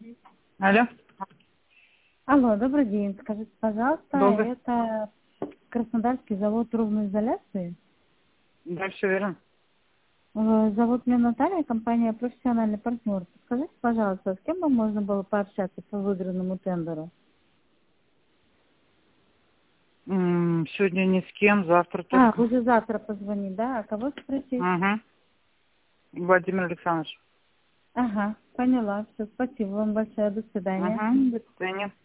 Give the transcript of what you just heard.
Алло. Алло, добрый день. Скажите, пожалуйста, Добрый. это Краснодарский завод трубной изоляции? Да, все верно. Зовут меня Наталья, компания «Профессиональный партнер». Скажите, пожалуйста, с кем бы можно было пообщаться по выигранному тендеру? Сегодня ни с кем, завтра только. Уже завтра позвонить, да? А кого спросить? Угу. Владимир Александрович. Ага, поняла. Все, спасибо вам большое. До свидания. Угу. До свидания.